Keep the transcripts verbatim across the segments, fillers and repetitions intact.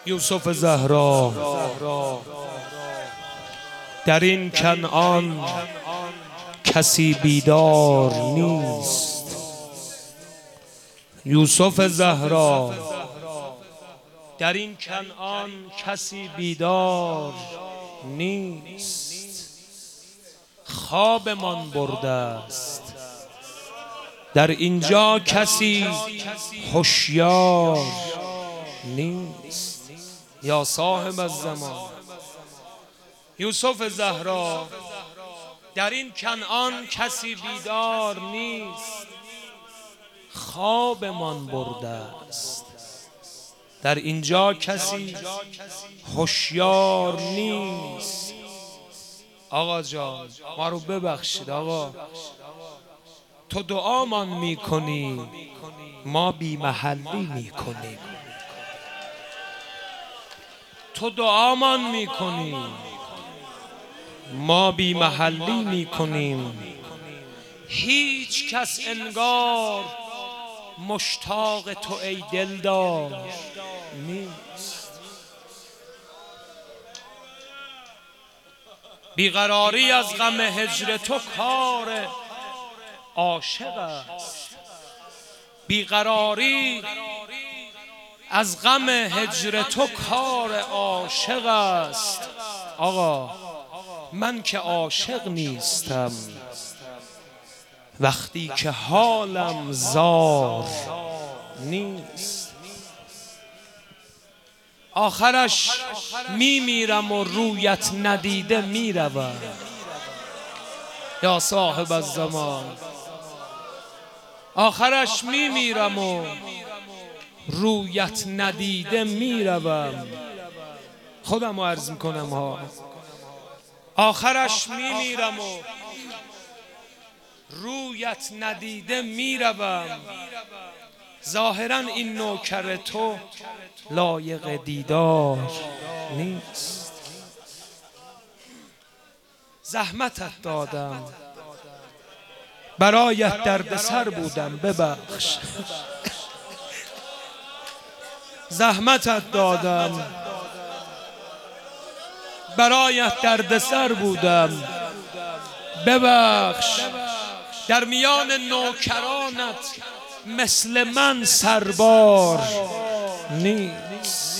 یوسف زهرا در این کنعان کسی بیدار نیست. یوسف زهرا در این کنعان کسی بیدار نیست. خوابمان برده است در اینجا کسی هوشیار نیست. یا صاحب الزمان یوسف زهرا در این کنعان کسی بیدار نیست. خوابمان برده است در اینجا کسی هوشیار نیست. آقا جان ما رو ببخشید آقا، تو دعامان میکنی ما بی محلی میکنیم. تو دعامان میکنی ما بی محلی میکنیم. هیچ کس انگار مشتاق تو ای دلدار نیست. بیقراری از غم هجر تو کار عاشق است. بیقراری از غم هجر تو کار عاشق است. آقا من که عاشق نیستم وقتی که حالم زار نیست. آخرش میمیرم و رویت ندیده میروم. یا صاحب الزمان آخرش میمیرم و رویت ندیده میروم. خودم رو عرض میکنم ها. آخرش میمیرم و رویت ندیده میروم. ظاهرا این نوکر تو لایق دیدار نیست. زحمتت دادم برایت دردسر بودم ببخش. زحمتت دادم برایت دردسر بودم ببخش. در میان نوکرانت مثل من سربار نیست.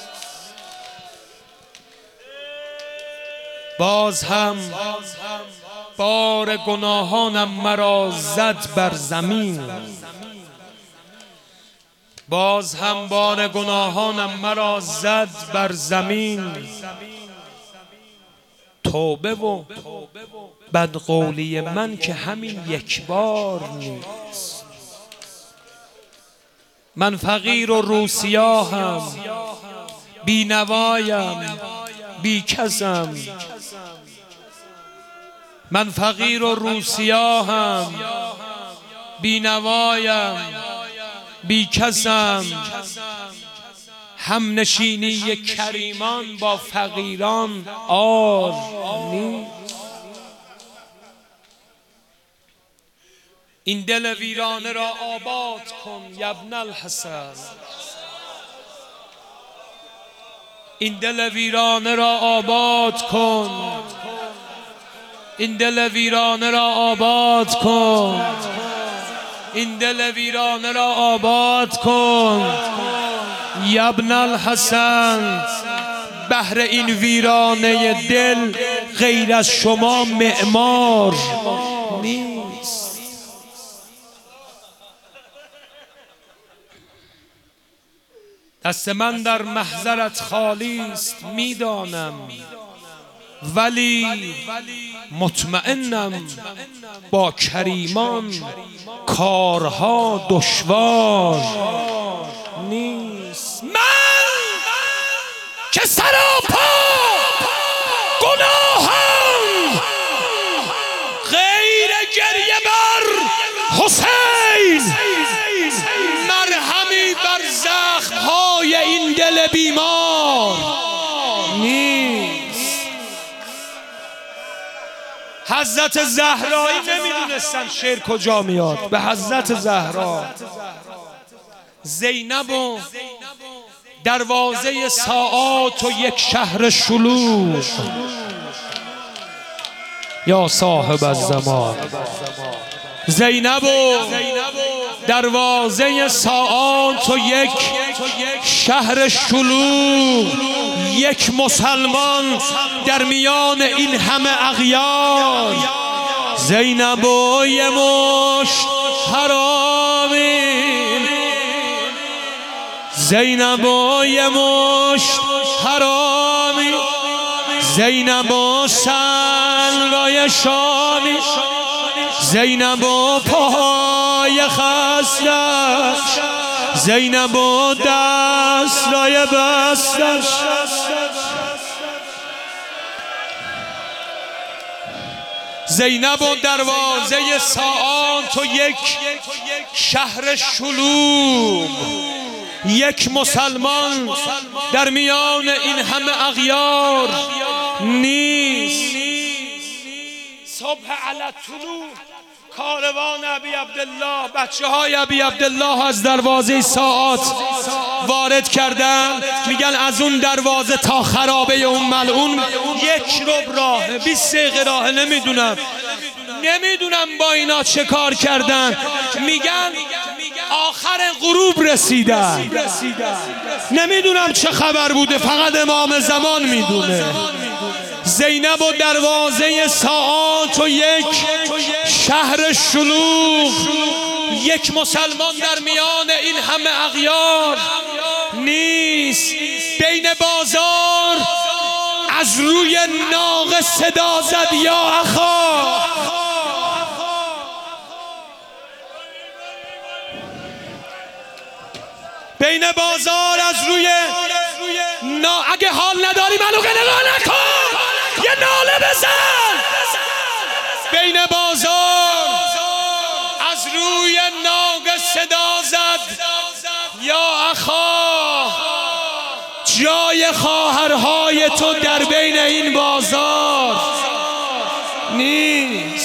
باز هم بار گناهانم مرا زد بر زمین. باز هم بار گناهانم مرا زد بر زمین. توبه و بدقولی من که همین یک بار نیست. من فقیر و روسیاهم، بی نوایم، بی کسم. من فقیر و روسیاهم، بی نوایم، بی کسم. هم نشینی کریمان با فقیران آر نیست. این دل ویرانه را آباد کن یا ابن الحسن. این دل ویرانه را آباد کن. این دل ویرانه را آباد کن. این دل ویرانه را آباد کن یا ابن الحسن. بهر این ویرانه دل غیر از شما معمار نیست. دست من در محضرت خالی است میدانم، ولی مطمئنم با کریمان کارها دشوار نیست. من که سراپا گناهم غیر گریه بر حسین، مرهمی بر زخم‌های این دل بیمار نیست. حضرت زهرایی نمیدونستن شعر کجا میاد. به حضرت زهرا زینب و دروازه ساعات و یک شهر شلوغ. یا صاحب الزمان زینب و دروازه ساعات و یک شهر شلوغ، یک مسلمان در میان این همه اغیار. زینب و یه مشت حرامی، زینب و یه مشت حرامی، زینب و سلوای شامی، زینب و پاهای خستش، زینب و دستای بستش. زینب و دروازه ساعات و یک شهر شلوغ، یک مسلمان در میان این همه اغیار نیست. صبح علی طلوع کاروان ابی عبدالله، بچه های ابی عبدالله از دروازه ساعات وارد کردن. میگن از اون دروازه تا خرابه اون ملعون یک ربع راهه، بیست دقیقه راهه. نمیدونم نمیدونم با اینا چه کار کردن. میگن آخر غروب رسیدن. نمیدونم چه خبر بوده، فقط امام زمان میدونه. زینب و دروازه ساعات و یک شهر شلوغ، یک مسلمان در میان این همه اغیار نیست. بین بازار از روی ناقه صدا زد یا اخا. بین بازار از روی نا... اگه حال نداری منو نگاه نکن، یه ناله بزن. بین بازار از روی ناقه صدا زد یا اخا، جای خواهرهای تو در بین این بازار نیست.